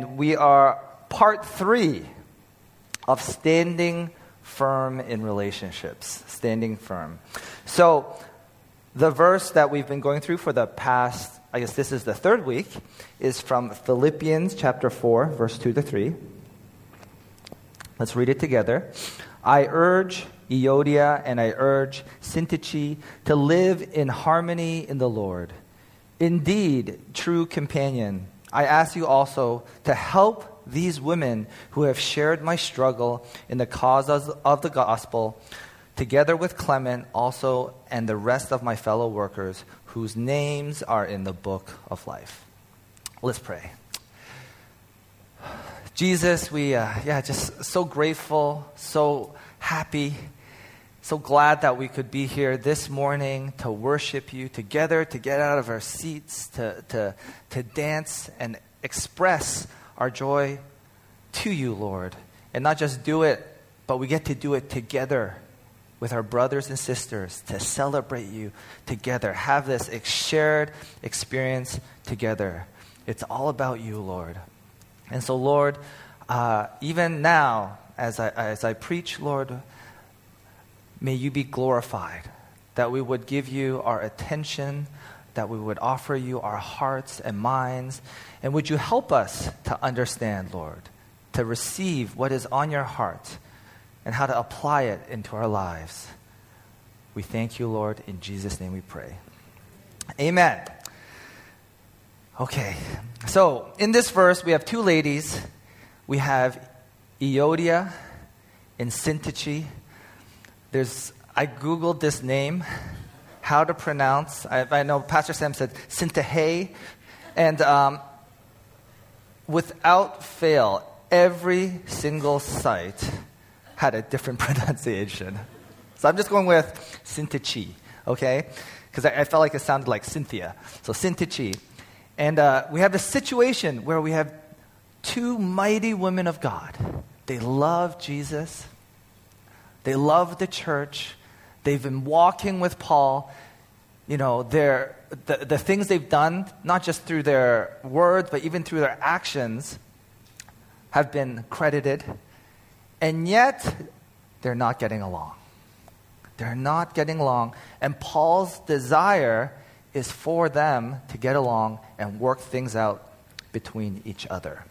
And we are part 3 of standing firm in relationships. Standing firm. So, the verse that we've been going through for the past, I guess this is the 3rd week, is from Philippians chapter 4, verse 2 to 3. Let's read it together. I urge Euodia and I urge Syntyche to live in harmony in the Lord. Indeed, true companion, I ask you also to help these women who have shared my struggle in the cause of the gospel, together with Clement also and the rest of my fellow workers whose names are in the book of life. Let's pray. Jesus, we just so grateful, so happy, so glad that we could be here this morning to worship you together, to get out of our seats, to dance and express our joy to you, Lord. And not just do it, but we get to do it together with our brothers and sisters to celebrate you together, have this shared experience together. It's all about you, Lord. And so, Lord, even now, as I preach, Lord, may you be glorified, that we would give you our attention, that we would offer you our hearts and minds, and would you help us to understand, Lord, to receive what is on your heart and how to apply it into our lives. We thank you, Lord. In Jesus' name we pray. Amen. Okay, so in this verse, we have 2 ladies. We have Euodia and Syntyche. I Googled this name, how to pronounce. I know Pastor Sam said Syntyche, and without fail, every single site had a different pronunciation. So I'm just going with Syntyche, okay? Because I felt like it sounded like Cynthia. So Syntyche. And we have a situation where we have 2 mighty women of God. They love Jesus. They love the church. They've been walking with Paul. You know, the things they've done, not just through their words, but even through their actions, have been credited. And yet, they're not getting along. They're not getting along. And Paul's desire is for them to get along and work things out between each other.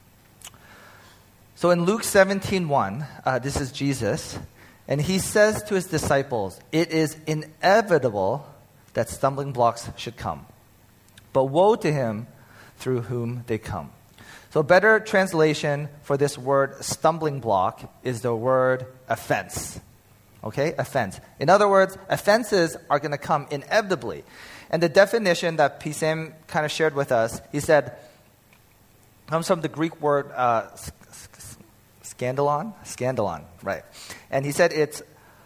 So in Luke 17:1, this is Jesus, and he says to his disciples, "It is inevitable that stumbling blocks should come, but woe to him through whom they come." So a better translation for this word stumbling block is the word offense. Okay, offense. In other words, offenses are going to come inevitably. And the definition that P.Sam kind of shared with us, he said, comes from the Greek word scandalon? Scandalon, right. And he said it's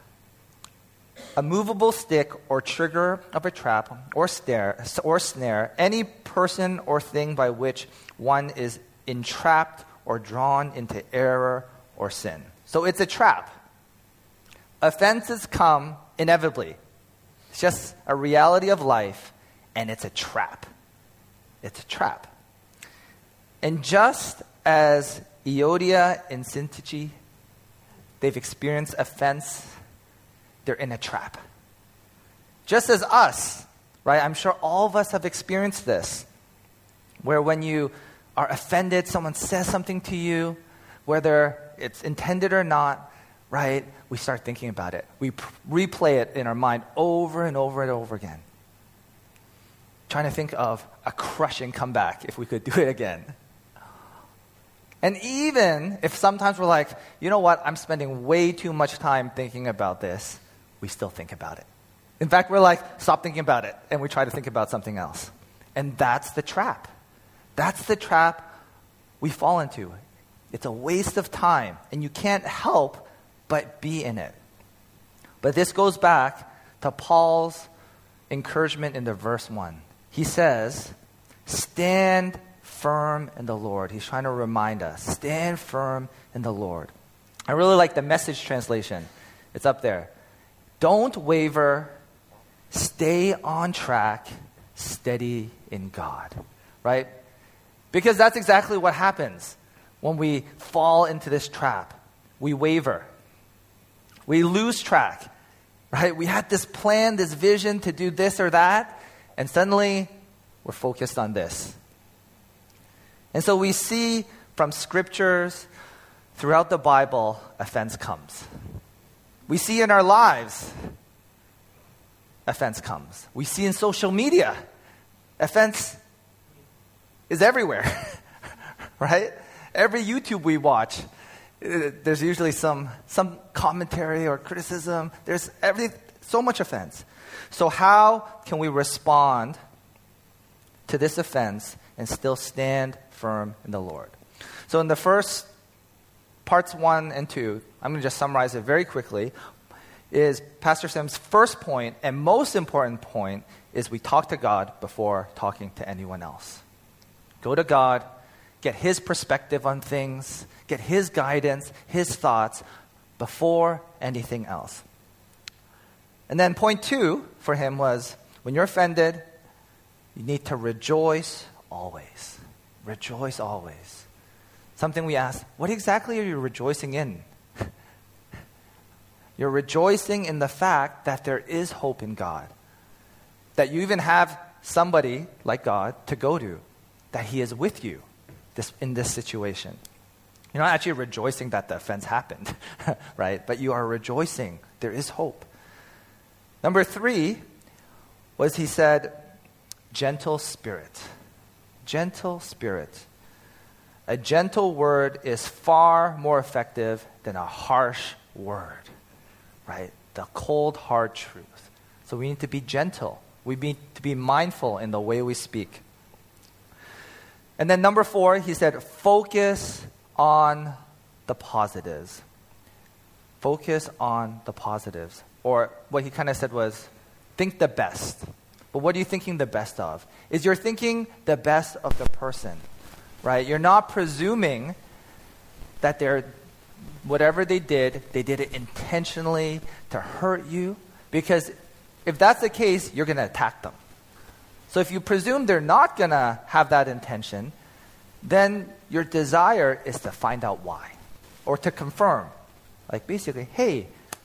a movable stick or trigger of a trap or snare, any person or thing by which one is entrapped or drawn into error or sin. So it's a trap. Offenses come inevitably. It's just a reality of life, and it's a trap. It's a trap. And just as Euodia and Syntyche, they've experienced offense, they're in a trap. Just as us, right? I'm sure all of us have experienced this, where when you are offended, someone says something to you, whether it's intended or not, right? We start thinking about it. We replay it in our mind over and over and over again. Trying to think of a crushing comeback if we could do it again. And even if sometimes we're like, you know what, I'm spending way too much time thinking about this, we still think about it. In fact, we're like, stop thinking about it, and we try to think about something else. And that's the trap. That's the trap we fall into. It's a waste of time, and you can't help but be in it. But this goes back to Paul's encouragement in the verse 1. He says, stand firm in the Lord. He's trying to remind us, stand firm in the Lord. I really like the Message translation. It's up there. Don't waver, stay on track, steady in God. Right? Because that's exactly what happens when we fall into this trap. We waver. We lose track, right? We had this plan, this vision to do this or that, and suddenly we're focused on this. And so we see from scriptures throughout the Bible, offense comes. We see in our lives, offense comes. We see in social media, offense is everywhere, right? Every YouTube we watch, there's usually some commentary or criticism. There's so much offense. So how can we respond to this offense and still stand firm in the Lord? So in the first parts 1 and 2, I'm going to just summarize it very quickly, is Pastor Sam's first point and most important point is we talk to God before talking to anyone else. Go to God, get His perspective on things, get His guidance, His thoughts before anything else. And then point 2 for him was, when you're offended, you need to rejoice always. Rejoice always. Something we ask, what exactly are you rejoicing in? You're rejoicing in the fact that there is hope in God. That you even have somebody like God to go to. That He is with you in this situation. You're not actually rejoicing that the offense happened, right? But you are rejoicing. There is hope. Number 3 was he said, gentle spirit. Gentle spirit. A gentle word is far more effective than a harsh word, right? The cold, hard truth. So we need to be gentle. We need to be mindful in the way we speak. And then number 4, he said, focus on the positives. Focus on the positives. Or what he kind of said was, think the best. But what are you thinking the best of? Is you're thinking the best of the person, right? You're not presuming that whatever they did it intentionally to hurt you. Because if that's the case, you're going to attack them. So if you presume they're not going to have that intention, then your desire is to find out why. Or to confirm. Like basically, hey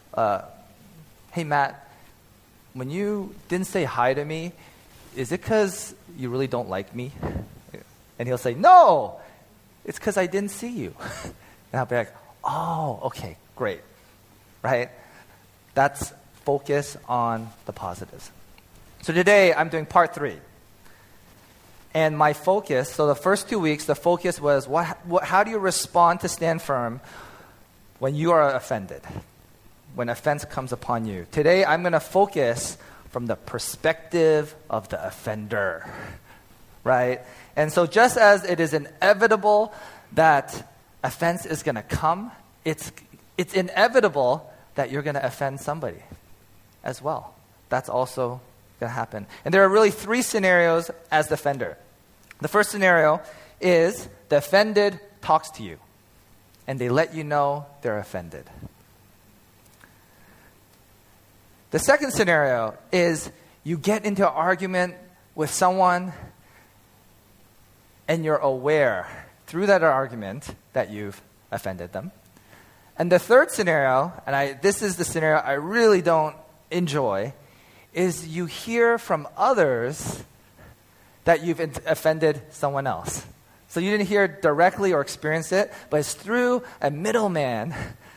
Matt, when you didn't say hi to me, is it because you really don't like me? And he'll say, no, it's because I didn't see you. And I'll be like, oh, okay, great. Right? That's focus on the positives. So today, I'm doing part 3. And my focus, so the first 2 weeks, the focus was how do you respond to stand firm when you are offended, when offense comes upon you. Today, I'm going to focus from the perspective of the offender, right? And so just as it is inevitable that offense is going to come, it's inevitable that you're going to offend somebody as well. That's also going to happen. And there are really 3 scenarios as the offender. The first scenario is the offended talks to you, and they let you know they're offended. The second scenario is you get into an argument with someone, and you're aware through that argument that you've offended them. And the third scenario, and this is the scenario I really don't enjoy, is you hear from others that you've offended someone else. So you didn't hear it directly or experience it, but it's through a middleman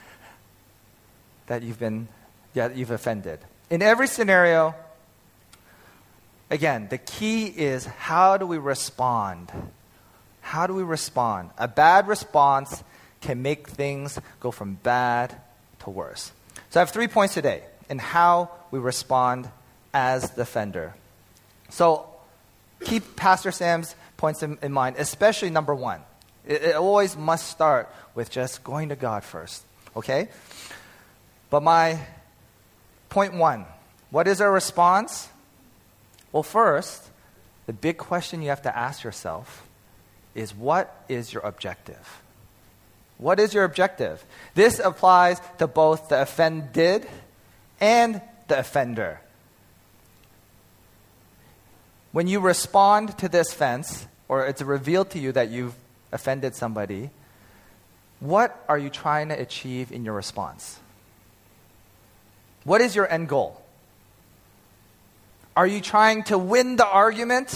that you've offended. In every scenario, again, the key is how do we respond? How do we respond? A bad response can make things go from bad to worse. So I have 3 points today in how we respond as the offender. So keep Pastor Sam's points in mind, especially number 1. It always must start with just going to God first, okay? But my point 1, what is our response? Well, first, the big question you have to ask yourself is, what is your objective? What is your objective? This applies to both the offended and the offender. When you respond to this offense, or it's revealed to you that you've offended somebody, what are you trying to achieve in your response? What is your end goal? Are you trying to win the argument?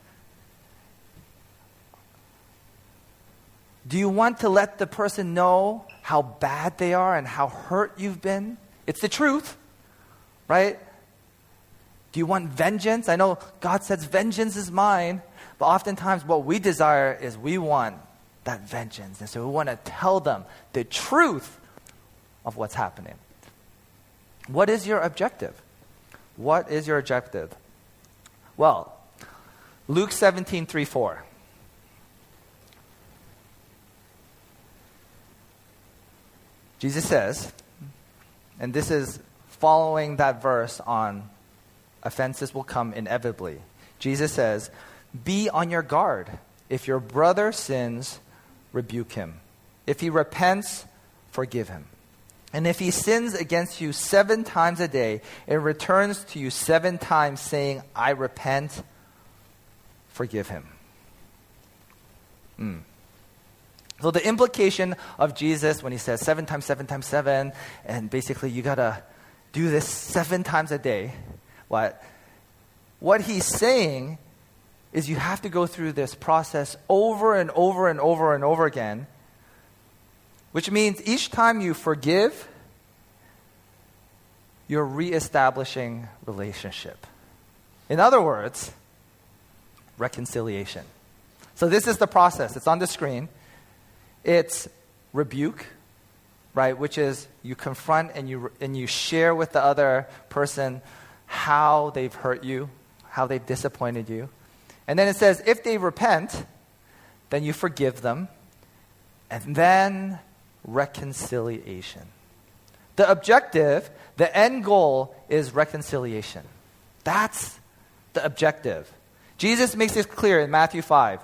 Do you want to let the person know how bad they are and how hurt you've been? It's the truth, right? Do you want vengeance? I know God says vengeance is mine, but oftentimes what we desire is we want that vengeance. And so we want to tell them the truth of what's happening. What is your objective? What is your objective? Well, Luke 17:3-4. Jesus says, and this is following that verse on offenses will come inevitably. Jesus says, "Be on your guard. If your brother sins, rebuke him. If he repents, forgive him. And if he sins against you 7 times a day and returns to you 7 times saying, 'I repent,' forgive him." So the implication of Jesus when he says 7 times 7 times 7, and basically you got to do this 7 times a day, what he's saying is you have to go through this process over and over and over and over again, which means each time you forgive, you're reestablishing relationship. In other words, reconciliation. So this is the process. It's on the screen. It's rebuke, right, which is you confront and you share with the other person how they've hurt you, how they've disappointed you. And then it says, if they repent, then you forgive them. And then reconciliation. The objective, the end goal is reconciliation. That's the objective. Jesus makes this clear in Matthew 5.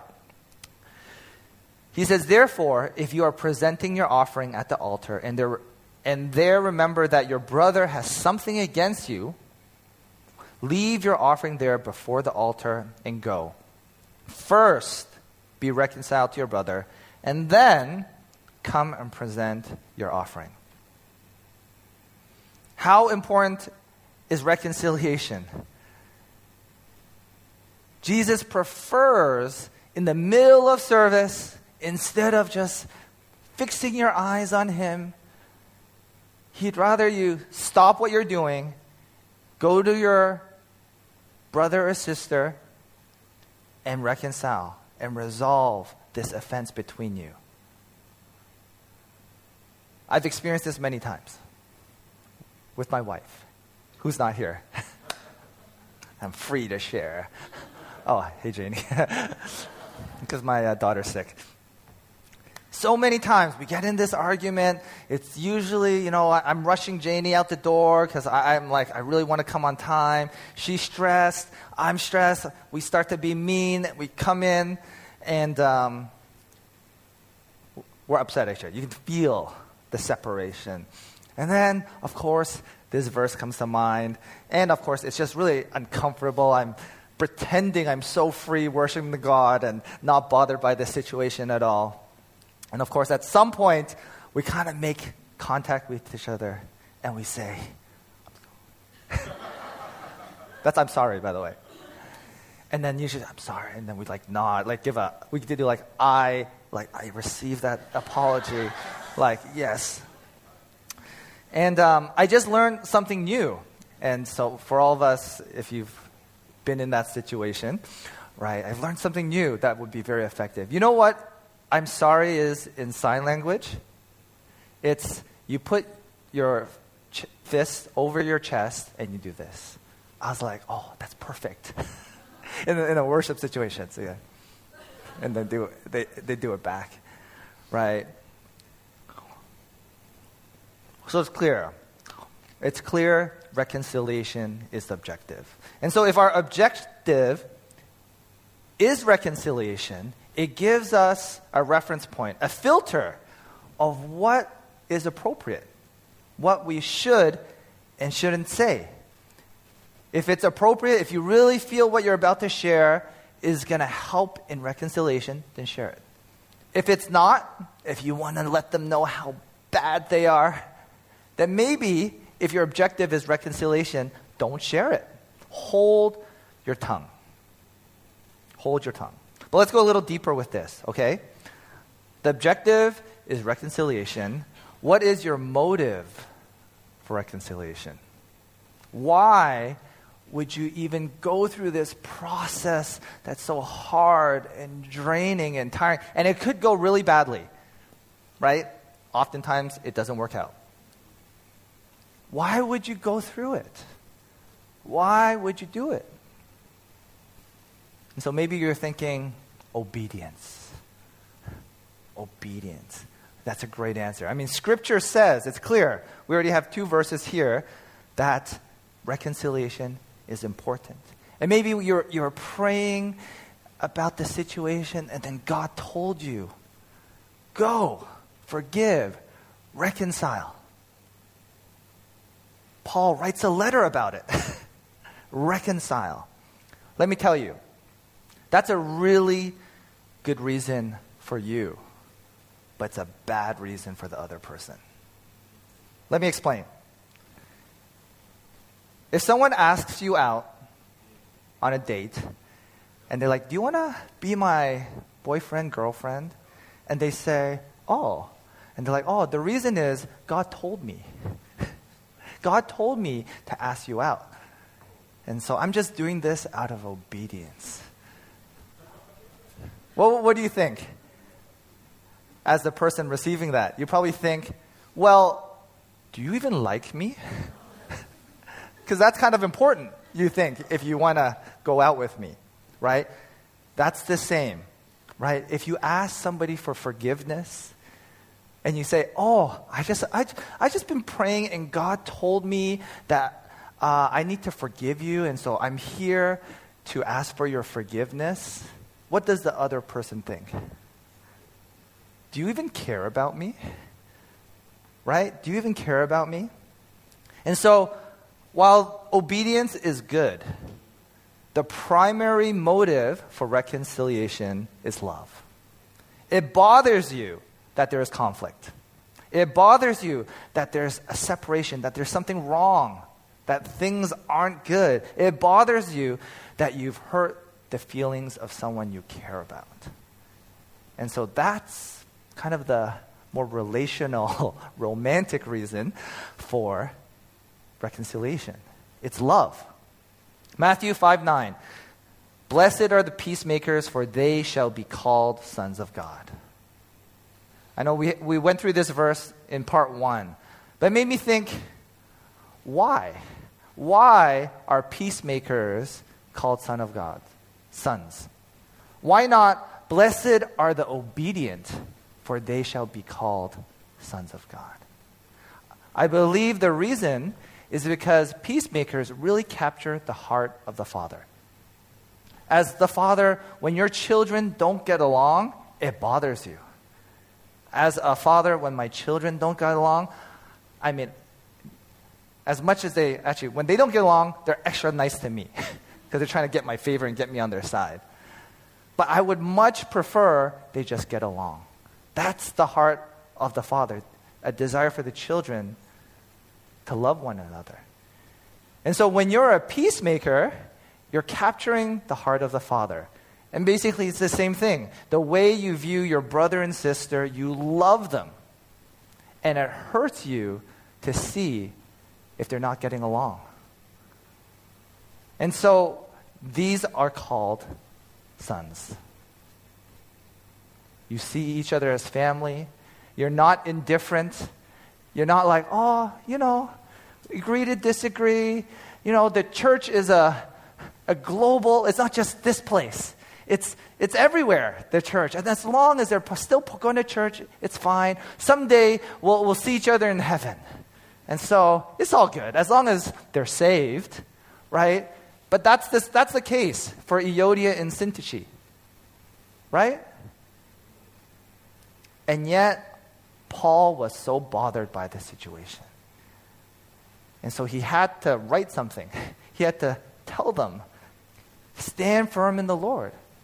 He says, "Therefore, if you are presenting your offering at the altar and there remember that your brother has something against you, leave your offering there before the altar and go. First, be reconciled to your brother, and then come and present your offering." How important is reconciliation? Jesus prefers in the middle of service, instead of just fixing your eyes on him, he'd rather you stop what you're doing, go to your brother or sister, and reconcile and resolve this offense between you. I've experienced this many times with my wife, who's not here. I'm free to share. Oh, hey, Janie. Because my daughter's sick. So many times we get in this argument. It's usually, I'm rushing Janie out the door because I'm like, I really want to come on time. She's stressed. I'm stressed. We start to be mean. We come in and we're upset at each other. You can feel the separation. And then, of course, this verse comes to mind. And, of course, it's just really uncomfortable. I'm pretending I'm so free worshiping the God and not bothered by the situation at all. And of course, at some point, we kind of make contact with each other and we say, I'm sorry, by the way. And then usually, I'm sorry. And then we nod, we could do I received that apology. Yes. And I just learned something new. And so for all of us, if you've been in that situation, right, I've learned something new that would be very effective. You know what I'm sorry is in sign language? It's you put your fist over your chest and you do this. I was like, oh, that's perfect. in a worship situation. So yeah. And then they do it back. Right? So it's clear. It's clear reconciliation is the objective. And so if our objective is reconciliation, it gives us a reference point, a filter of what is appropriate, what we should and shouldn't say. If it's appropriate, if you really feel what you're about to share is going to help in reconciliation, then share it. If it's not, if you want to let them know how bad they are, then maybe if your objective is reconciliation, don't share it. Hold your tongue. Hold your tongue. But let's go a little deeper with this, okay? The objective is reconciliation. What is your motive for reconciliation? Why would you even go through this process that's so hard and draining and tiring? And it could go really badly, right? Oftentimes, it doesn't work out. Why would you go through it? Why would you do it? And so maybe you're thinking, obedience. Obedience. That's a great answer. I mean, Scripture says, it's clear. We already have 2 verses here that reconciliation is important. And maybe you're praying about the situation and then God told you, go, forgive, reconcile. Paul writes a letter about it. Reconcile. Let me tell you, that's a really good reason for you, but it's a bad reason for the other person. Let me explain. If someone asks you out on a date, and they're like, do you want to be my boyfriend, girlfriend? And they say, oh. And they're like, oh, the reason is God told me. God told me to ask you out. And so I'm just doing this out of obedience. Well, what do you think? As the person receiving that, you probably think, well, do you even like me? Because that's kind of important, you think, if you want to go out with me, right? That's the same, right? If you ask somebody for forgiveness and you say, oh, I just been praying and God told me that I need to forgive you, and so I'm here to ask for your forgiveness. What does the other person think? Do you even care about me? Right? Do you even care about me? And so, while obedience is good, the primary motive for reconciliation is love. It bothers you that there is conflict. It bothers you that there's a separation, that there's something wrong, that things aren't good. It bothers you that you've hurt the feelings of someone you care about. And so that's kind of the more relational, romantic reason for reconciliation. It's love. Matthew 5:9. Blessed are the peacemakers, for they shall be called sons of God. I know we went through this verse in part 1, but it made me think, why? Why are peacemakers called son of God? Sons. Why not, blessed are the obedient, for they shall be called sons of God? I believe the reason is because peacemakers really capture the heart of the Father. As the Father, when your children don't get along, it bothers you. As a father, when my children don't get along, I mean, as much as when they don't get along, they're extra nice to me because they're trying to get my favor and get me on their side. But I would much prefer they just get along. That's the heart of the Father, a desire for the children to love one another. And so when you're a peacemaker, you're capturing the heart of the Father. And basically it's the same thing. The way you view your brother and sister, you love them. And it hurts you to see if they're not getting along. And so these are called sons. You see each other as family. You're not indifferent. You're not like, oh, agree to disagree. The church is a global, it's not just this place. It's everywhere, the church. And as long as they're still going to church, it's fine. Someday we'll see each other in heaven. And so it's all good, as long as they're saved, right? But that's the case for Euodia and Syntyche, right? And yet, Paul was so bothered by the situation. And so he had to write something. He had to tell them, stand firm in the Lord.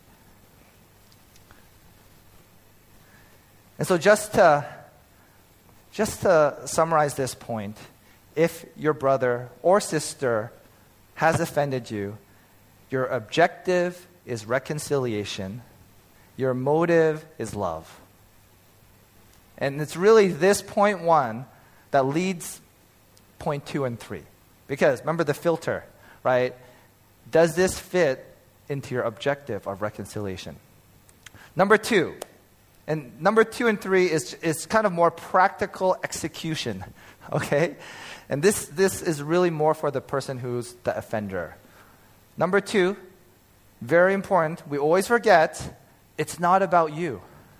And so just to summarize this point, if your brother or sister has offended you, your objective is reconciliation, your motive is love. And it's really this point 1 that leads point 2 and 3. Because remember the filter, right? Does this fit into your objective of reconciliation? Number 2. And number 2 and 3 is kind of more practical execution, okay? And this is really more for the person who's the offender. Number 2, very important, we always forget, it's not about you.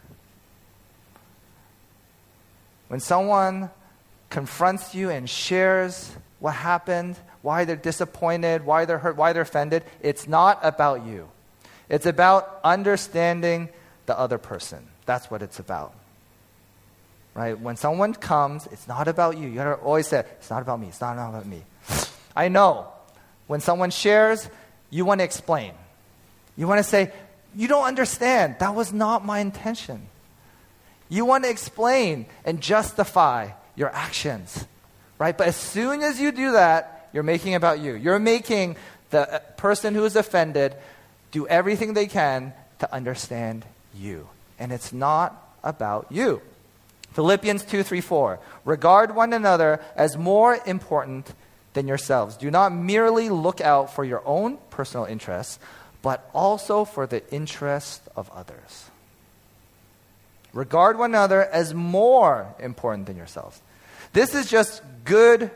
When someone confronts you and shares what happened, why they're disappointed, why they're hurt, why they're offended, it's not about you. It's about understanding the other person. That's what it's about. Right? When someone comes, it's not about you. You gotta always say, it's not about me. It's not about me. I know. When someone shares, you want to explain. You want to say, you don't understand. That was not my intention. You want to explain and justify your actions. Right? But as soon as you do that, you're making it about you. You're making the person who is offended do everything they can to understand you. And it's not about you. Philippians 2:3-4. Regard one another as more important than yourselves. Do not merely look out for your own personal interests, but also for the interest of others. Regard one another as more important than yourselves. This is just good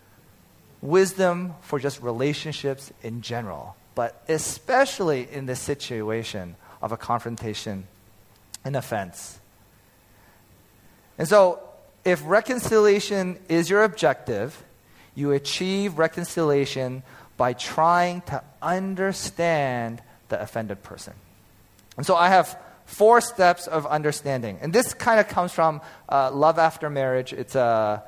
wisdom for just relationships in general, but especially in this situation of a confrontation, an offense. And so, if reconciliation is your objective, you achieve reconciliation by trying to understand the offended person. And so I have 4 steps of understanding. And this kind of comes from Love After Marriage. It's a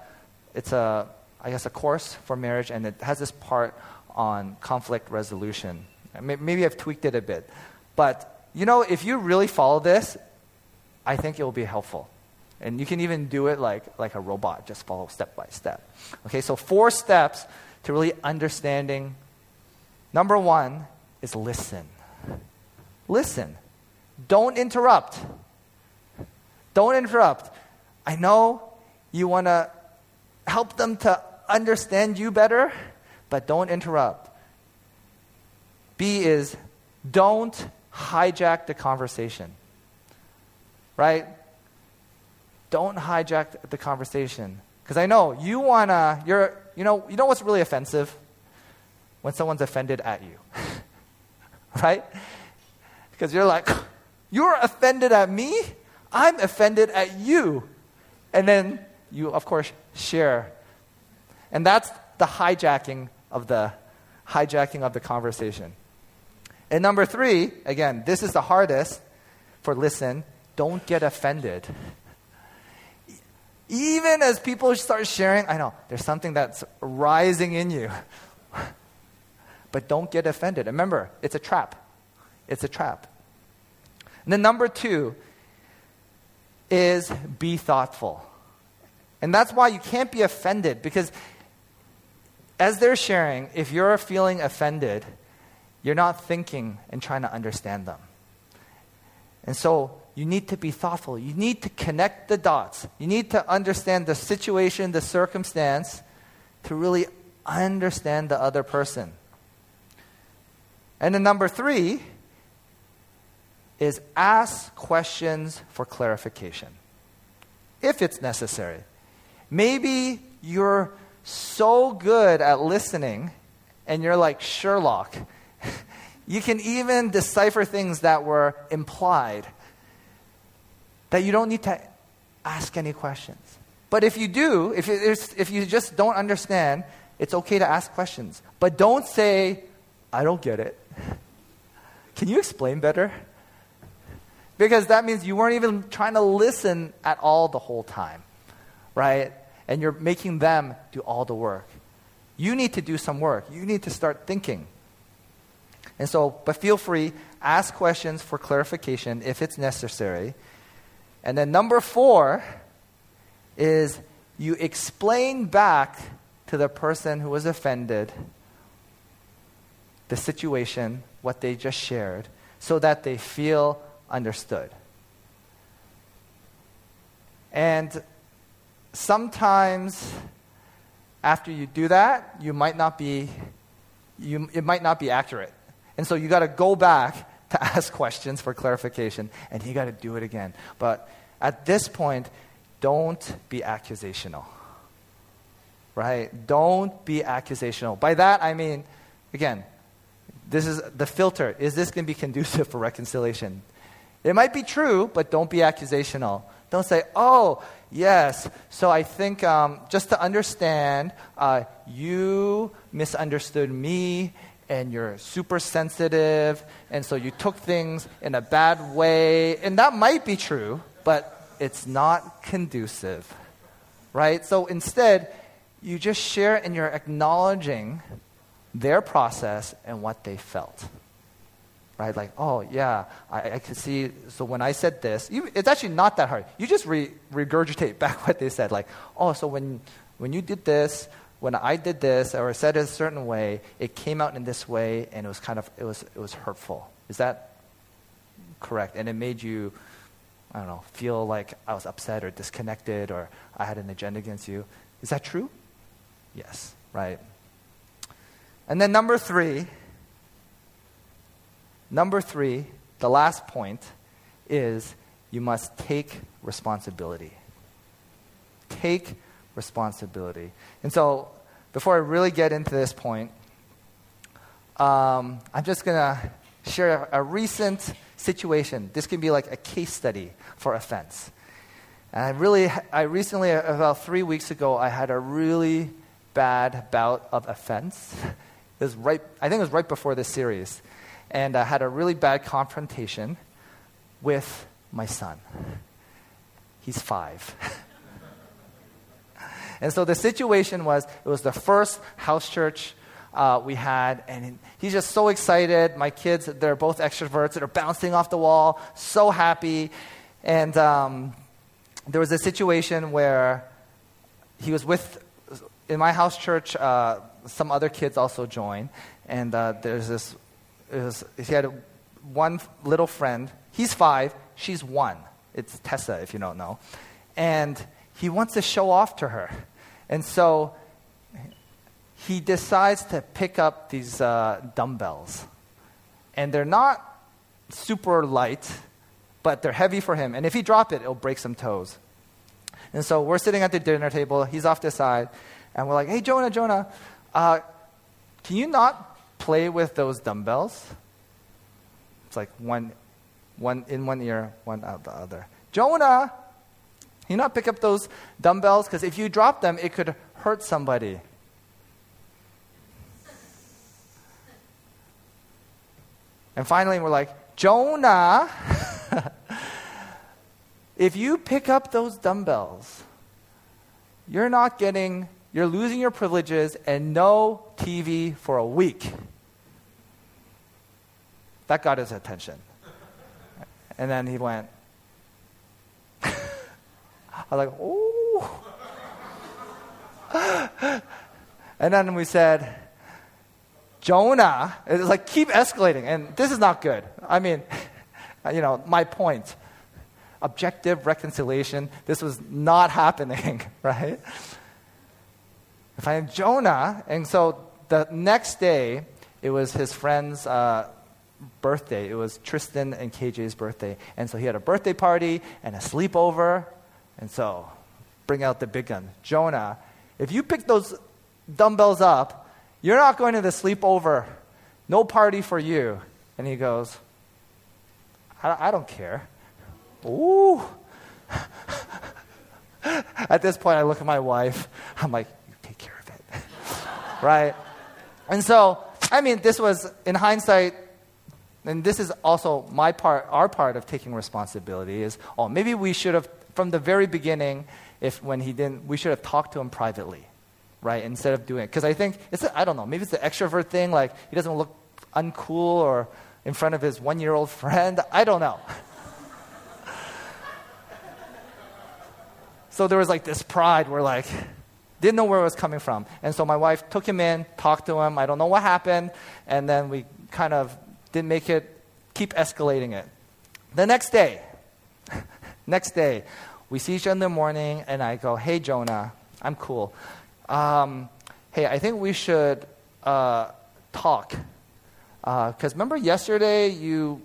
course for marriage, and it has this part on conflict resolution. Maybe I've tweaked it a bit. But, if you really follow this, I think it will be helpful. And you can even do it like a robot, just follow step by step. Okay, so 4 steps to really understanding. Number 1 is listen. Listen. Don't interrupt. Don't interrupt. I know you want to help them to understand you better, but don't interrupt. B is don't hijack the conversation. Right? Don't hijack the conversation. Because I know you you know what's really offensive? When someone's offended at you. Right? Because you're like, you're offended at me? I'm offended at you. And then you, of course, share. And that's the hijacking of the conversation. And number 3, again, this is the hardest for listen, don't get offended. Even as people start sharing, I know, there's something that's rising in you. But don't get offended. Remember, it's a trap. It's a trap. And then number 2 is be thoughtful. And that's why you can't be offended, because as they're sharing, if you're feeling offended, you're not thinking and trying to understand them. And so you need to be thoughtful. You need to connect the dots. You need to understand the situation, the circumstance, to really understand the other person. And then number 3 is ask questions for clarification, if it's necessary. Maybe you're so good at listening, and you're like Sherlock. You can even decipher things that were implied, that you don't need to ask any questions. But if you do, if you just don't understand, it's okay to ask questions. But don't say, I don't get it. Can you explain better? Because that means you weren't even trying to listen at all the whole time, right? And you're making them do all the work. You need to do some work. You need to start thinking. And so, but feel free, ask questions for clarification if it's necessary. And then number 4 is you explain back to the person who was offended the situation, what they just shared, so that they feel understood. And sometimes after you do that, it might not be accurate. And so you got to go back to ask questions for clarification, and you got to do it again. But at this point, don't be accusational. Right? Don't be accusational. By that, I mean, again, this is the filter. Is this going to be conducive for reconciliation? It might be true, but don't be accusational. Don't say, oh, yes, so I think just to understand, you misunderstood me, and you're super sensitive, and so you took things in a bad way. And that might be true, but it's not conducive, right? So instead, you just share and you're acknowledging their process and what they felt. Right? Like, oh, yeah, I could see. So when I said this, it's actually not that hard. You just regurgitate back what they said. Like, oh, so when you did this, when I did this, or said it a certain way, it came out in this way, and it was hurtful. Is that correct? And it made you, I don't know, feel like I was upset or disconnected, or I had an agenda against you. Is that true? Yes, right. And then number 3, the last point is you must take responsibility. Take responsibility. And so before I really get into this point, I'm just going to share a recent situation. This can be like a case study for offense. And I recently, about 3 weeks ago, I had a really bad bout of offense. I think it was right before this series. And I had a really bad confrontation with my son. He's 5. And so the situation was, it was the first house church we had, and he's just so excited. My kids, they're both extroverts. They're bouncing off the wall, so happy. And there was a situation where he was in my house church, some other kids also joined, and he had one little friend. He's 5, she's 1. It's Tessa, if you don't know. And he wants to show off to her. And so he decides to pick up these dumbbells. And they're not super light, but they're heavy for him. And if he drops it, it'll break some toes. And so we're sitting at the dinner table. He's off to the side. And we're like, hey, Jonah, can you not play with those dumbbells? It's like one in one ear, one out the other. Jonah, can you not pick up those dumbbells? Because if you drop them, it could hurt somebody. And finally, we're like, Jonah, if you pick up those dumbbells, you're losing your privileges and no TV for a week. That got his attention. And then he went, I was like, oh. And then we said, Jonah, it was like, keep escalating. And this is not good. I mean, my point. Objective reconciliation, this was not happening, right? If I am Jonah, and so the next day, it was his friend's birthday. It was Tristan and KJ's birthday. And so he had a birthday party and a sleepover. And so, bring out the big gun. Jonah, if you pick those dumbbells up, you're not going to the sleepover. No party for you. And he goes, I don't care. Ooh. At this point, I look at my wife. I'm like, you take care of it. Right? And so, this was, in hindsight, and this is also our part of taking responsibility is, maybe we should have, from the very beginning, we should have talked to him privately, right? Instead of doing it. Because I think, I don't know, maybe it's the extrovert thing, like he doesn't look uncool or in front of his 1-year-old friend. I don't know. So there was like this pride where like, didn't know where it was coming from. And so my wife took him in, talked to him. I don't know what happened. And then we kind of didn't keep escalating it. The next day, we see each other in the morning, and I go, hey, Jonah, I'm cool. Hey, I think we should talk. Because remember yesterday, you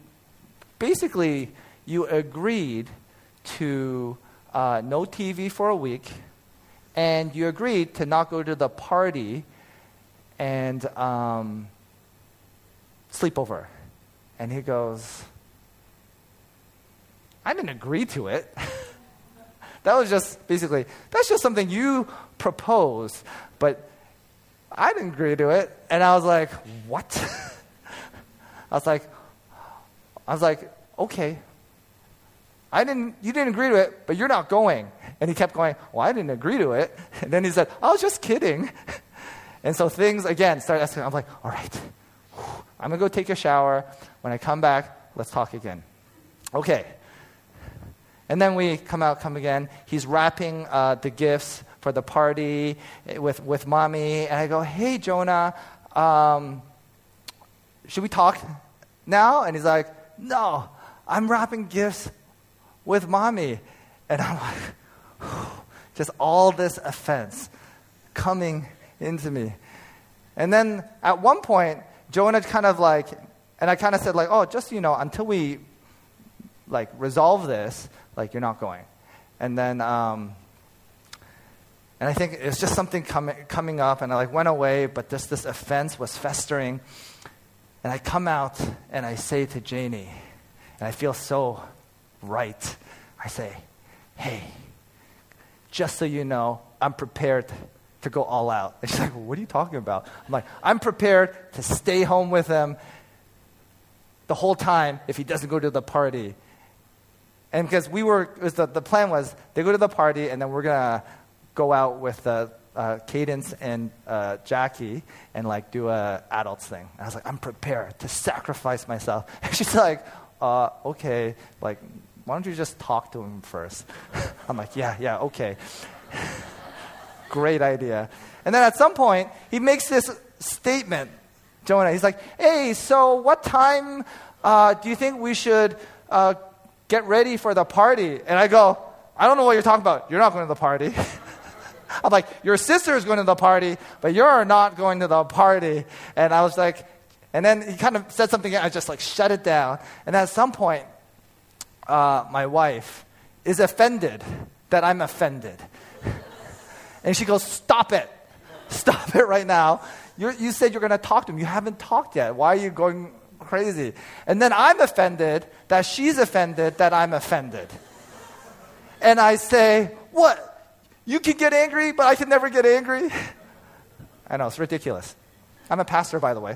agreed to no TV for a week, and you agreed to not go to the party and sleep over. And he goes, I didn't agree to it. That's just something you proposed, but I didn't agree to it. And I was like, what? I was like, okay. You didn't agree to it, but you're not going. And he kept going, well, I didn't agree to it. And then he said, I was just kidding. And so things, again, started escalating. I'm like, all right, I'm going to go take a shower. When I come back, let's talk again. Okay. And then we come again. He's wrapping the gifts for the party with mommy. And I go, hey, Jonah, should we talk now? And he's like, no, I'm wrapping gifts with mommy. And I'm like, just all this offense coming into me. And then at one point, Jonah kind of like, and I kind of said like, oh, just, until we like resolve this, like you're not going. And then, and I think it's just something coming up, and I like went away, but this offense was festering. And I come out and I say to Janie, and I feel so right. I say, hey, just so you know, I'm prepared to go all out. And she's like, well, what are you talking about? I'm like, I'm prepared to stay home with him the whole time if he doesn't go to the party. And because the plan was they go to the party and then we're going to go out with Cadence and Jackie and like do a adults thing. And I was like, I'm prepared to sacrifice myself. And she's like, okay, like, why don't you just talk to him first? I'm like, yeah, okay. Great idea. And then at some point, he makes this statement, Jonah. He's like, hey, so what time do you think we should get ready for the party? And I go, I don't know what you're talking about. You're not going to the party. I'm like, your sister is going to the party, but you're not going to the party. And I was like, and then he kind of said something, and I just like shut it down. And at some point, my wife is offended that I'm offended. And she goes, stop it right now. You said you're going to talk to him. You haven't talked yet. Why are you going crazy? And then I'm offended that she's offended that I'm offended. And I say, what? You can get angry, but I can never get angry? I know, it's ridiculous. I'm a pastor, by the way.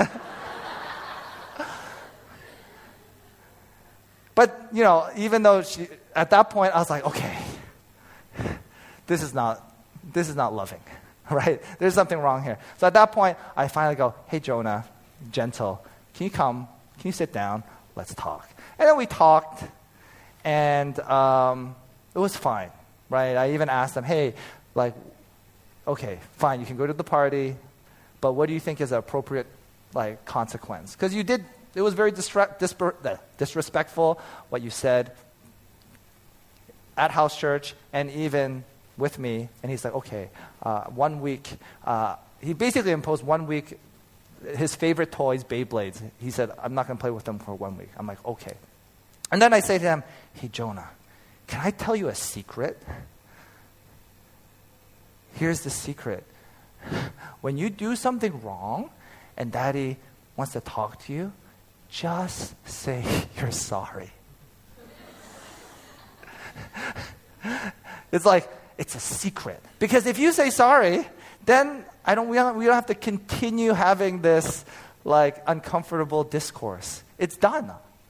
But, even though at that point, I was like, okay, this is not loving, right? There's something wrong here. So at that point, I finally go, hey, Jonah, gentle, can you come? Can you sit down? Let's talk. And then we talked, and it was fine, right? I even asked him, hey, like, okay, fine, you can go to the party, but what do you think is an appropriate, like, consequence? Because it was very disrespectful what you said at house church and even with me. And he's like, okay, 1 week. He basically imposed 1 week, his favorite toys, Beyblades. He said, I'm not going to play with them for 1 week. I'm like, okay. And then I say to him, hey, Jonah, can I tell you a secret? Here's the secret. When you do something wrong and Daddy wants to talk to you, just say you're sorry. It's like, it's a secret. Because if you say sorry, then we don't have to continue having this like uncomfortable discourse. It's done.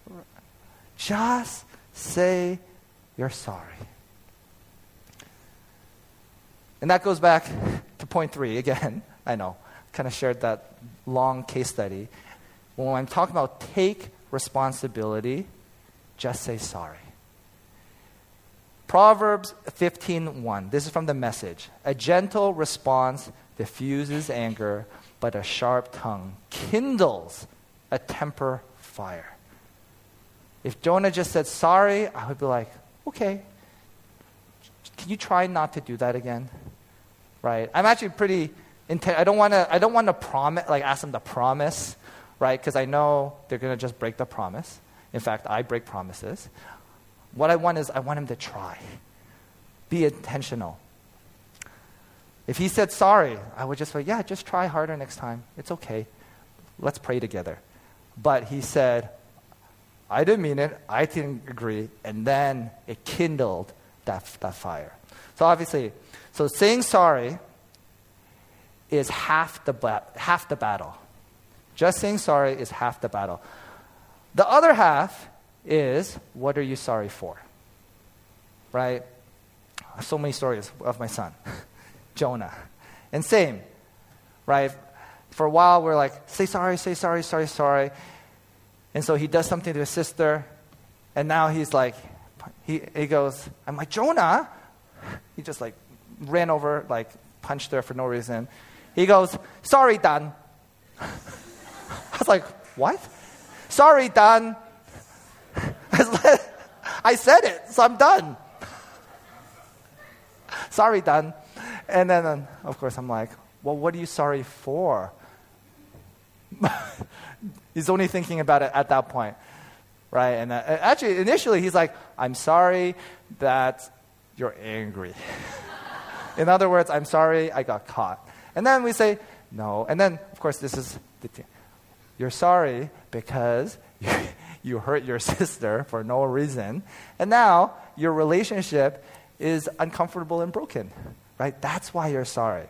Just say you're sorry. And that goes back to point 3 again. I know, kind of shared that long case study. When I'm talking about take responsibility, just say sorry. Proverbs 15:1. This is from the Message. A gentle response diffuses anger, but a sharp tongue kindles a temper fire. If Jonah just said sorry, I would be like, okay, can you try not to do that again? Right? I'm actually pretty intense. I don't want to promise, like ask them to promise, right? Because I know they're going to just break the promise. In fact, I break promises. What I want him to try. Be intentional. If he said sorry, I would just say, yeah, just try harder next time. It's okay. Let's pray together. But he said, I didn't mean it. I didn't agree. And then it kindled that fire. So obviously, saying sorry is half the battle. Just saying sorry is half the battle. The other half is, what are you sorry for? Right? I have so many stories of my son, Jonah. And same, right? For a while, we're like, say sorry. And so he does something to his sister, and now he's like, he goes, I'm like, Jonah? He just like ran over, like punched her for no reason. He goes, sorry, Dan. I was like, what? Sorry, Dan. I said it, so I'm done. Sorry, Dan. And then, of course, I'm like, well, what are you sorry for? He's only thinking about it at that point, right? And actually, initially, he's like, I'm sorry that you're angry. In other words, I'm sorry I got caught. And then we say, no. And then, of course, this is the thing. You're sorry because you hurt your sister for no reason. And now your relationship is uncomfortable and broken, right? That's why you're sorry.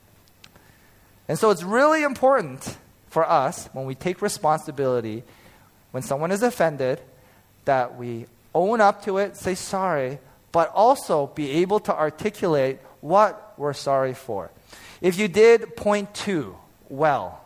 And so it's really important for us, when we take responsibility, when someone is offended, that we own up to it, say sorry, but also be able to articulate what we're sorry for. If you did point two well,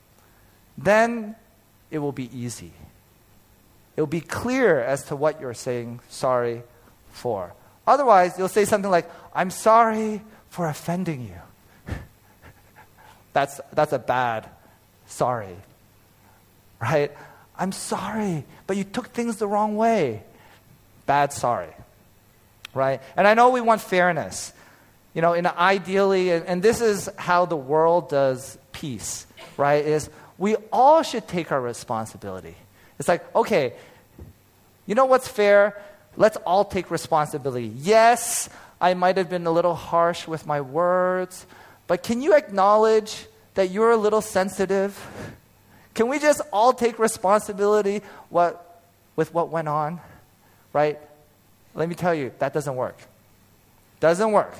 then it will be easy. It will be clear as to what you're saying sorry for. Otherwise, you'll say something like, I'm sorry for offending you. That's a bad sorry, right? I'm sorry, but you took things the wrong way. Bad sorry, right? And I know we want fairness. You know, ideally, and this is how the world does peace, right? Is we all should take our responsibility. It's like, okay, you know what's fair? Let's all take responsibility. Yes, I might have been a little harsh with my words, but can you acknowledge that you're a little sensitive? Can we just all take responsibility with what went on? Right? Let me tell you, that doesn't work. Doesn't work.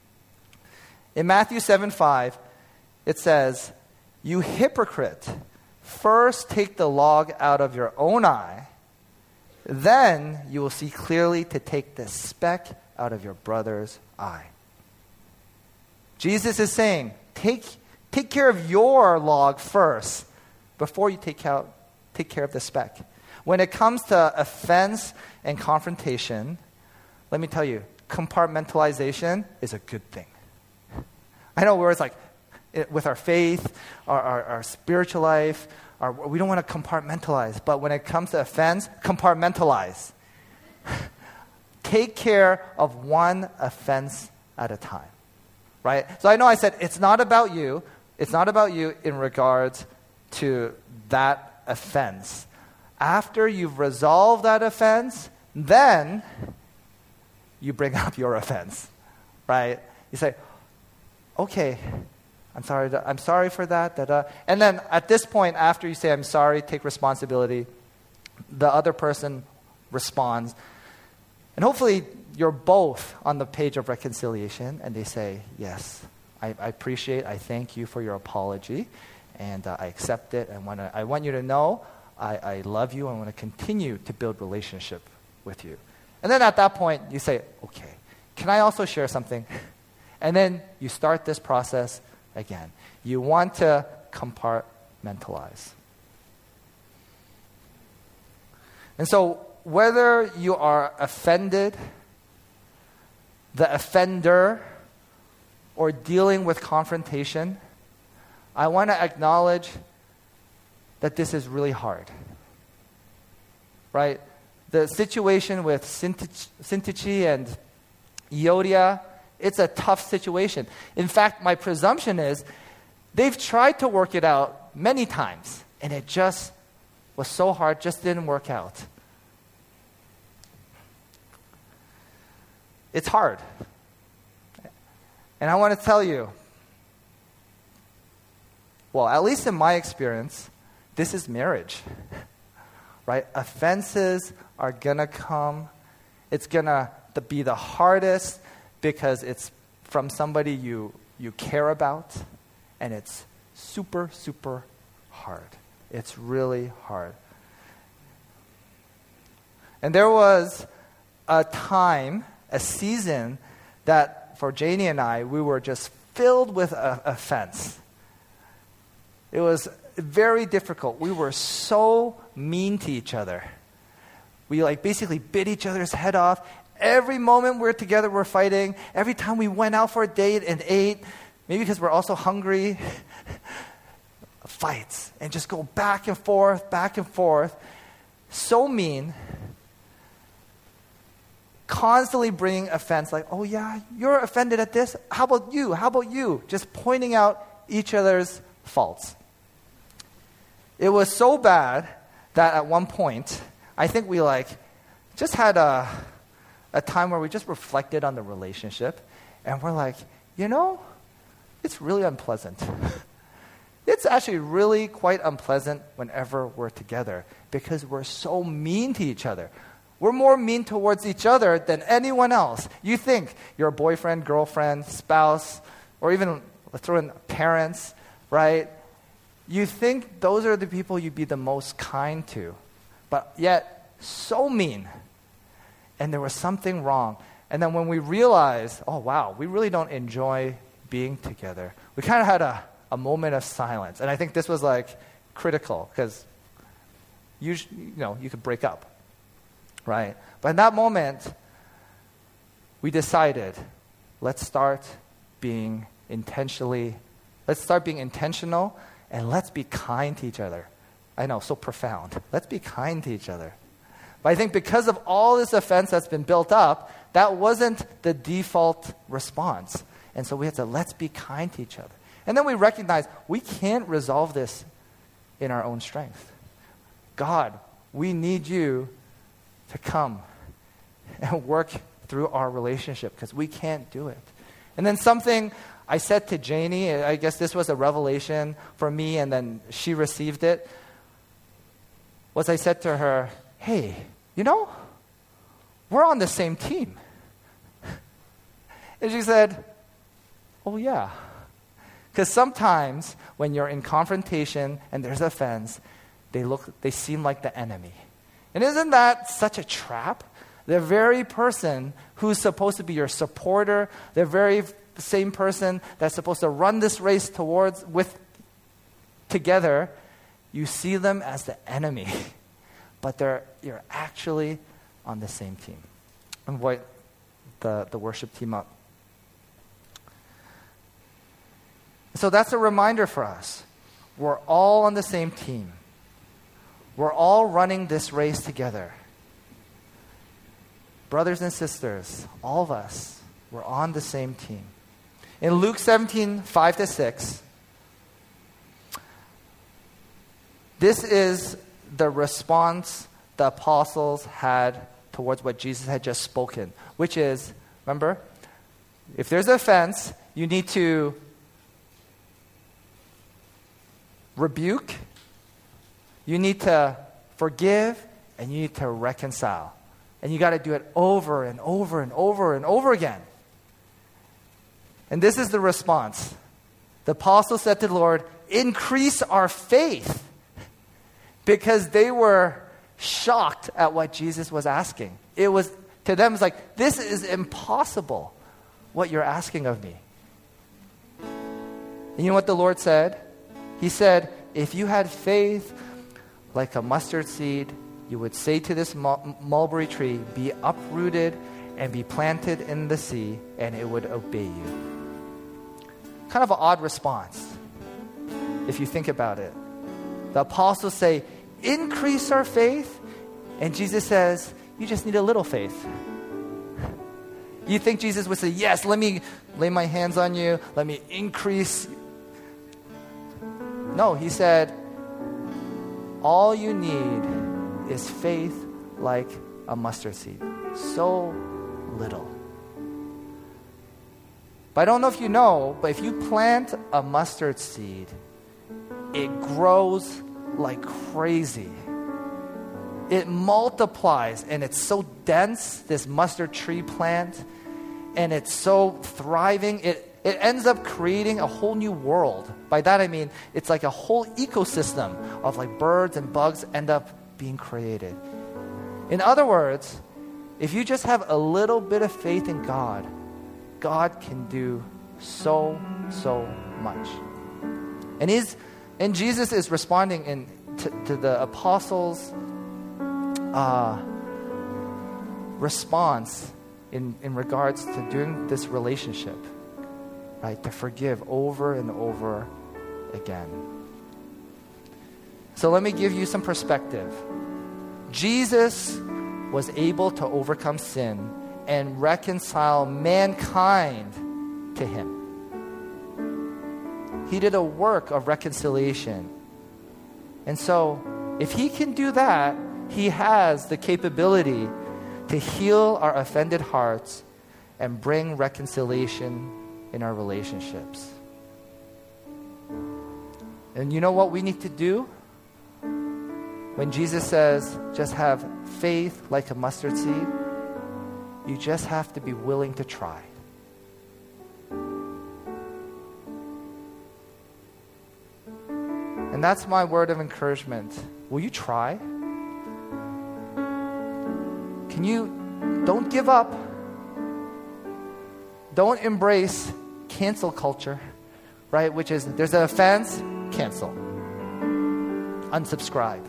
In Matthew 7:5, it says, you hypocrite, first take the log out of your own eye, then you will see clearly to take the speck out of your brother's eye. Jesus is saying, take care of your log first before you take care of the speck. When it comes to offense and confrontation, let me tell you, compartmentalization is a good thing. I know where it's like, with our faith, our spiritual life, we don't want to compartmentalize. But when it comes to offense, compartmentalize. Take care of one offense at a time. Right? So I know I said it's not about you. It's not about you in regards to that offense. After you've resolved that offense, then you bring up your offense. Right? You say, okay, I'm sorry for that. And then at this point, after you say, I'm sorry, take responsibility, the other person responds. And hopefully you're both on the page of reconciliation, and they say, yes, I appreciate, I thank you for your apology, and I accept it. And I want you to know I love you and want to continue to build relationship with you. And then at that point, you say, okay, can I also share something? And then you start this process again. You want to compartmentalize. And so whether you are offended the offender, or dealing with confrontation, I want to acknowledge that this is really hard. Right? The situation with Syntyche and Euodia, it's a tough situation. In fact, my presumption is they've tried to work it out many times, and it just was so hard, just didn't work out. It's hard. And I want to tell you, well, at least in my experience, this is marriage. Right? Offenses are going to come. It's going to be the hardest because it's from somebody you care about, and it's super, super hard. It's really hard. And there was a time, a season, that for Janie and I, we were just filled with offense. It was very difficult. We were so mean to each other. We basically bit each other's head off. Every moment we're together, we're fighting. Every time we went out for a date and ate, maybe because we're also hungry, fights. And just go back and forth. So mean. Constantly bringing offense, like, oh yeah, you're offended at this? How about you? How about you? Just pointing out each other's faults. It was so bad that at one point, I think we just had a time where we just reflected on the relationship, and we're like, it's really unpleasant. It's actually really quite unpleasant whenever we're together because we're so mean to each other. We're more mean towards each other than anyone else. You think your boyfriend, girlfriend, spouse, or even let's throw in parents, right? You think those are the people you'd be the most kind to, but yet so mean. And there was something wrong. And then when we realized, oh wow, we really don't enjoy being together, we kind of had a moment of silence. And I think this was critical because you could break up, right? But in that moment, we decided, let's start being intentional, and let's be kind to each other. I know, so profound. Let's be kind to each other. But I think because of all this offense that's been built up, that wasn't the default response. And so we had to, let's be kind to each other. And then we recognize we can't resolve this in our own strength. God, we need you to come and work through our relationship because we can't do it. And then something I said to Janie, I guess this was a revelation for me, and then she received it, was I said to her, hey, we're on the same team. And she said, oh yeah. Because sometimes when you're in confrontation and there's offense, they seem like the enemy. And isn't that such a trap? The very person who's supposed to be your supporter, the very same person that's supposed to run this race together, you see them as the enemy. But you're actually on the same team. I invite the worship team up. So that's a reminder for us. We're all on the same team. We're all running this race together. Brothers and sisters, all of us, we're on the same team. In Luke 17, 5-6, this is the response the apostles had towards what Jesus had just spoken, which is, remember, if there's an offense, you need to rebuke, you need to forgive, and you need to reconcile. And you got to do it over and over and over and over again. And this is the response. The apostle said to the Lord, increase our faith. Because they were shocked at what Jesus was asking. It was, to them, it's like, this is impossible, what you're asking of me. And you know what the Lord said? He said, if you had faith like a mustard seed, you would say to this mulberry tree, be uprooted and be planted in the sea, and it would obey you. Kind of an odd response, if you think about it. The apostles say, increase our faith, and Jesus says, you just need a little faith. You think Jesus would say, yes, let me lay my hands on you, let me increase. No, he said, all you need is faith like a mustard seed. So little. But I don't know if you know, but if you plant a mustard seed, it grows like crazy. It multiplies, and it's so dense, this mustard tree plant, and it's so thriving. It ends up creating a whole new world. By that I mean, it's like a whole ecosystem of like birds and bugs end up being created. In other words, if you just have a little bit of faith in God, God can do so much. And Jesus is responding to the apostles' response in regards to doing this relationship, right? To forgive over and over again. So let me give you some perspective. Jesus was able to overcome sin and reconcile mankind to him. He did a work of reconciliation. And so, if he can do that, he has the capability to heal our offended hearts and bring reconciliation in our relationships. And you know what we need to do? When Jesus says, just have faith like a mustard seed, you just have to be willing to try. And that's my word of encouragement. Will you try? Don't give up. Don't embrace cancel culture, right? Which is, there's an offense, cancel. Unsubscribe.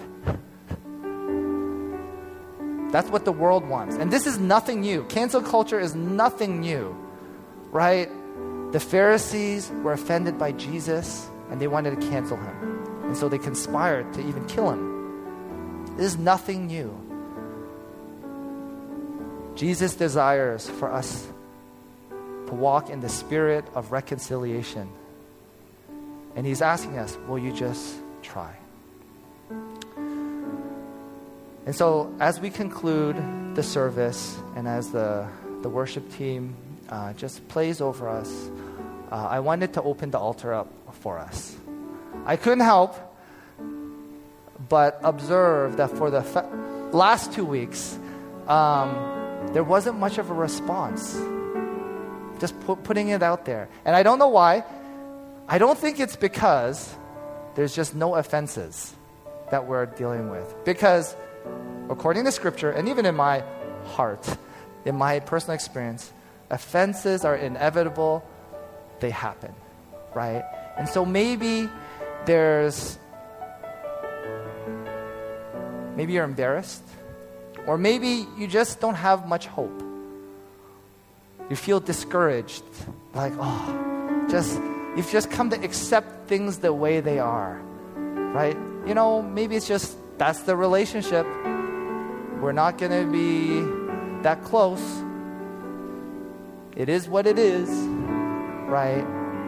That's what the world wants. And this is nothing new. Cancel culture is nothing new, right? The Pharisees were offended by Jesus, and they wanted to cancel him. And so they conspired to even kill him. This is nothing new. Jesus desires for us to walk in the spirit of reconciliation. And he's asking us, will you just try? And so as we conclude the service and as the worship team just plays over us, I wanted to open the altar up for us. I couldn't help but observe that for the last 2 weeks, there wasn't much of a response. Just putting it out there. And I don't know why. I don't think it's because there's just no offenses that we're dealing with. Because according to Scripture, and even in my heart, in my personal experience, offenses are inevitable. They happen, right? And so maybe you're embarrassed, or maybe you just don't have much hope. You feel discouraged, like, you've just come to accept things the way they are, right? You know, maybe it's just, that's the relationship. We're not going to be that close. It is what it is, right?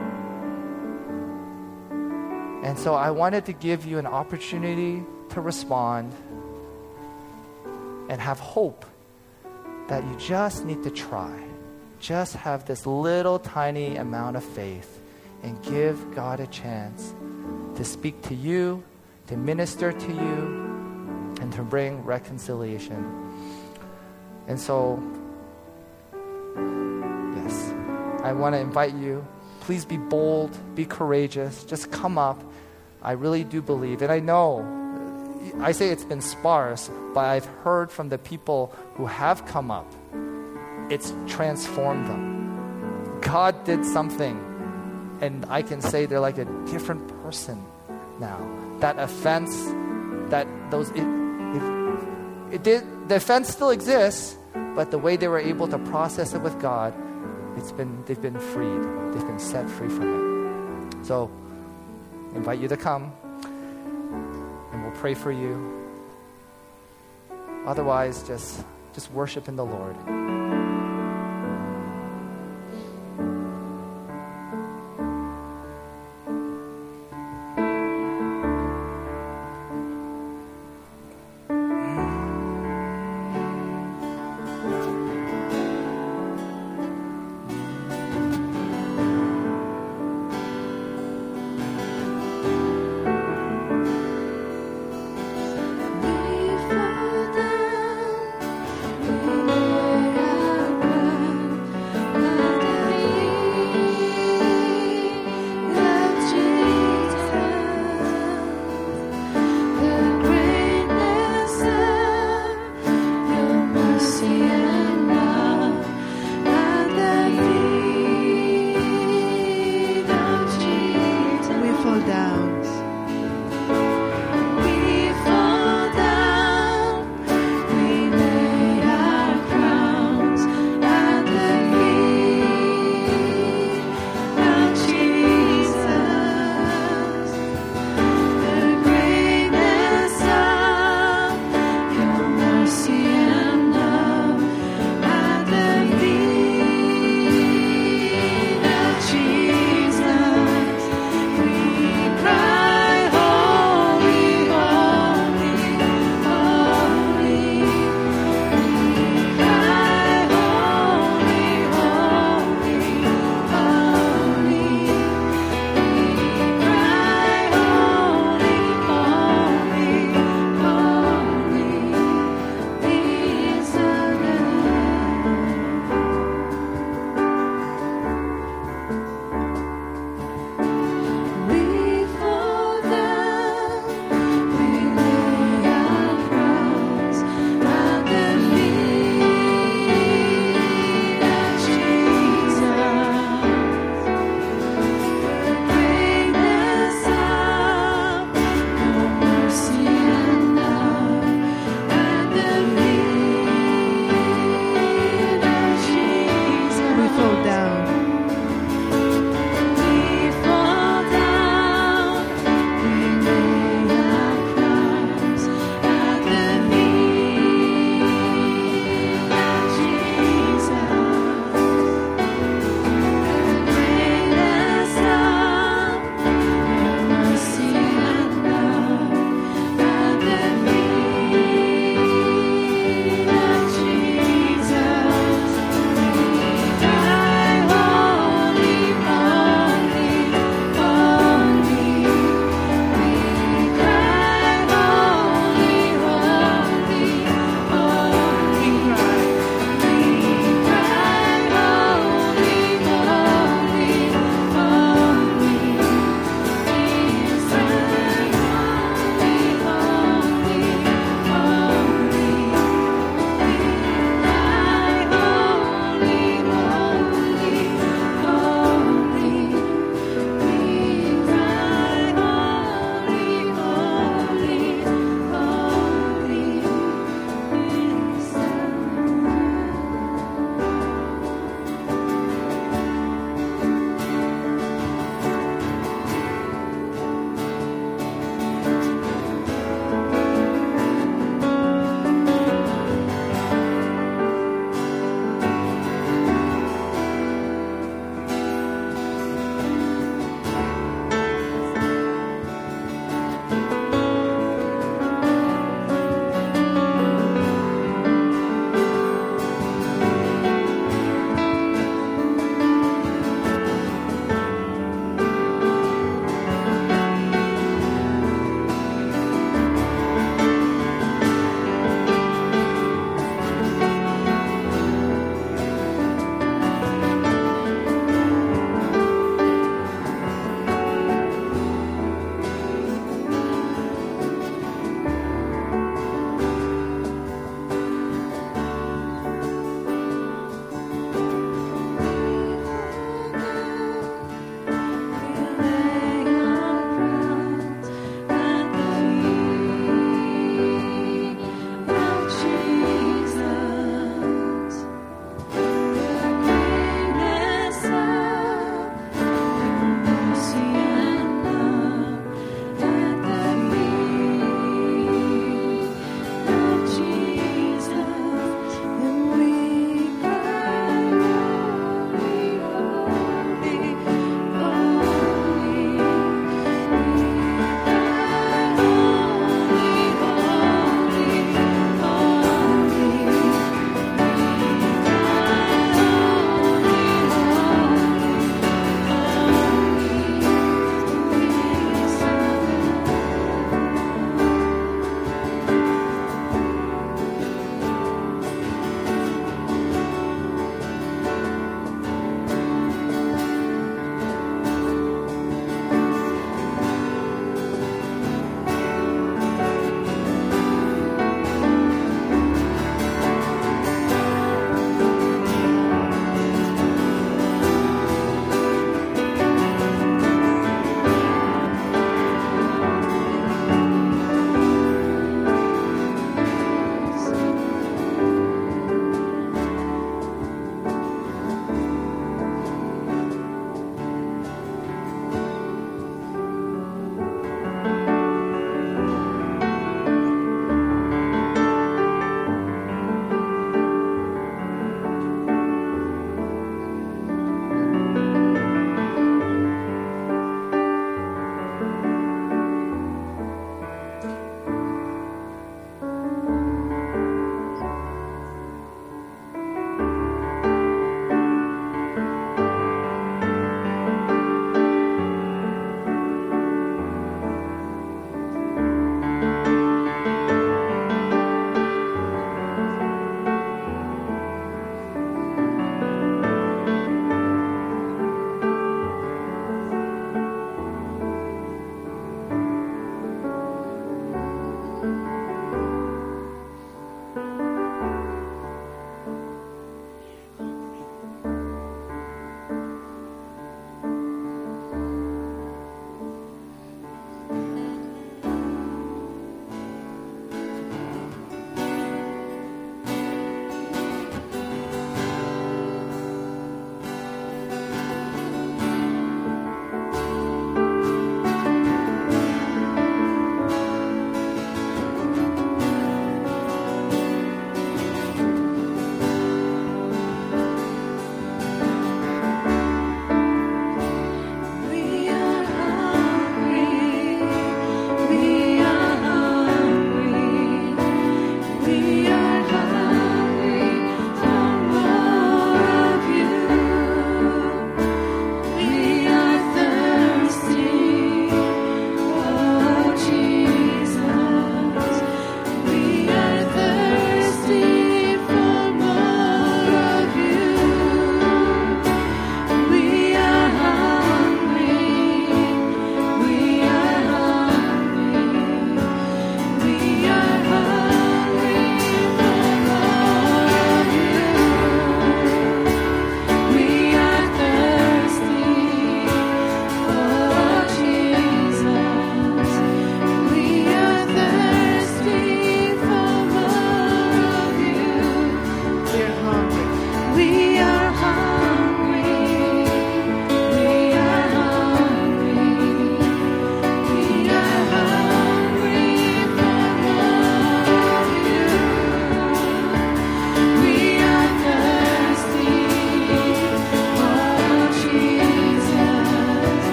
And so I wanted to give you an opportunity to respond and have hope that you just need to try. Just have this little tiny amount of faith and give God a chance to speak to you, to minister to you, and to bring reconciliation. And so, yes, I want to invite you, please be bold, be courageous, just come up. I really do believe, and I know, I say it's been sparse, but I've heard from the people who have come up, it's transformed them. God did something, and I can say they're like a different person now. That offense, the offense still exists, but the way they were able to process it with God, they've been freed. They've been set free from it. So I invite you to come, and we'll pray for you. Otherwise, just worship in the Lord. We fall down, we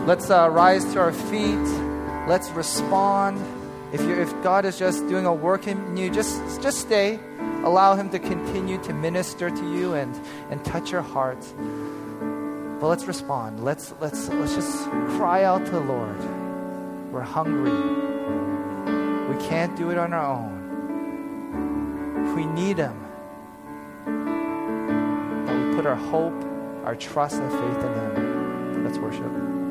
Let's rise to our feet. Let's respond. If God is just doing a work in you, just stay. Allow Him to continue to minister to you and touch your heart. But let's respond. Let's just cry out to the Lord. We're hungry. We can't do it on our own. We need Him. But we put our hope, our trust, and faith in Him. Let's worship.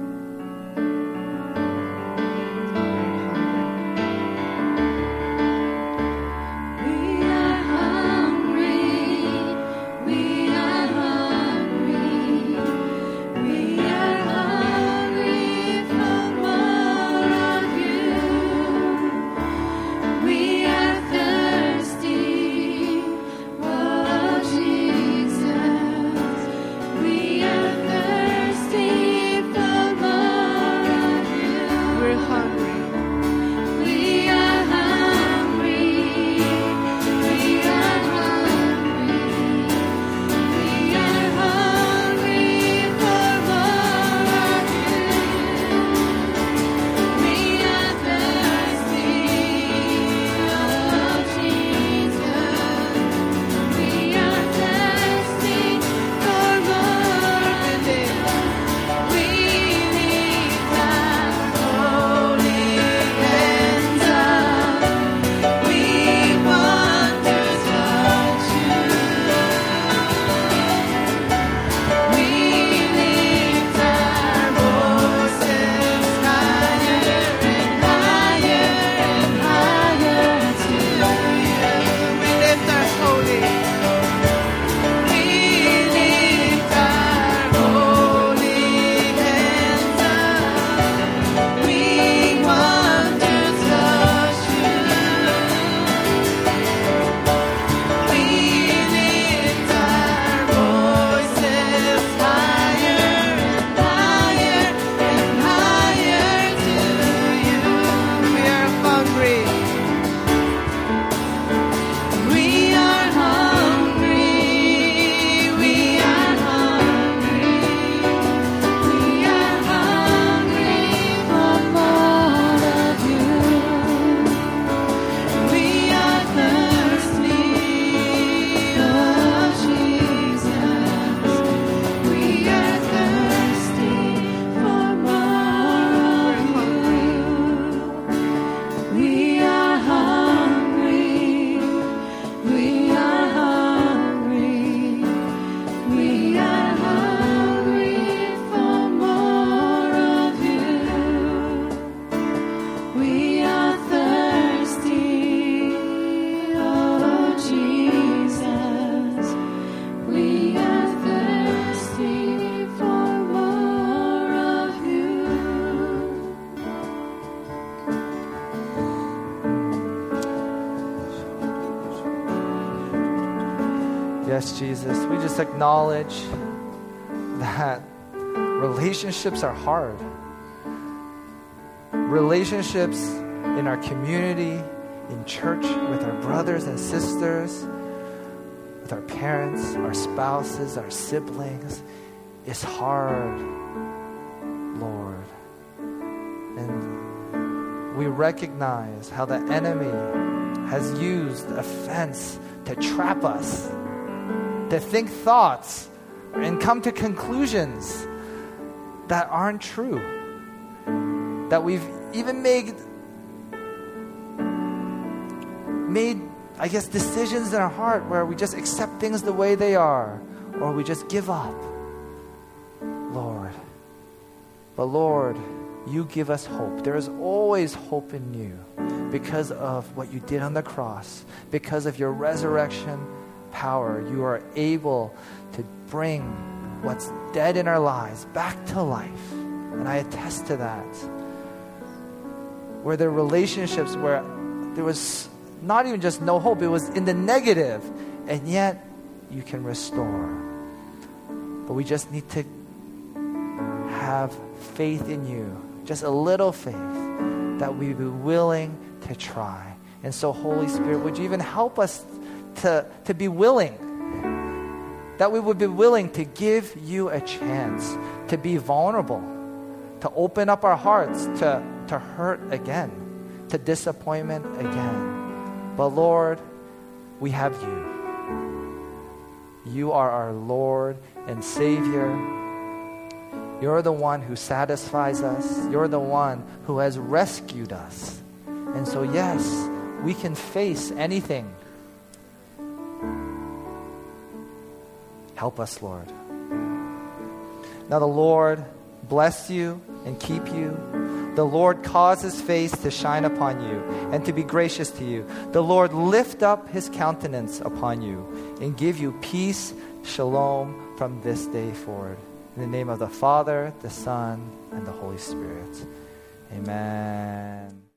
Yes, Jesus, we just acknowledge that relationships are hard. Relationships in our community, in church, with our brothers and sisters, with our parents, our spouses, our siblings, is hard, Lord. And we recognize how the enemy has used offense to trap us, to think thoughts and come to conclusions that aren't true. That we've even made, I guess, decisions in our heart where we just accept things the way they are, or we just give up, Lord. But Lord, you give us hope. There is always hope in you because of what you did on the cross, because of your resurrection power. You are able to bring what's dead in our lives back to life. And I attest to that. Where there are relationships where there was not even just no hope, it was in the negative, and yet you can restore. But we just need to have faith in you, just a little faith, that we be willing to try. And so, Holy Spirit, would you even help us to be willing, that we would be willing to give you a chance, to be vulnerable, to open up our hearts to hurt again, to disappointment again. But Lord, we have you. You are our Lord and Savior. You're the one who satisfies us. You're the one who has rescued us. And so, yes, we can face anything. Help us, Lord. Now the Lord bless you and keep you. The Lord cause his face to shine upon you and to be gracious to you. The Lord lift up his countenance upon you and give you peace, shalom, from this day forward. In the name of the Father, the Son, and the Holy Spirit. Amen.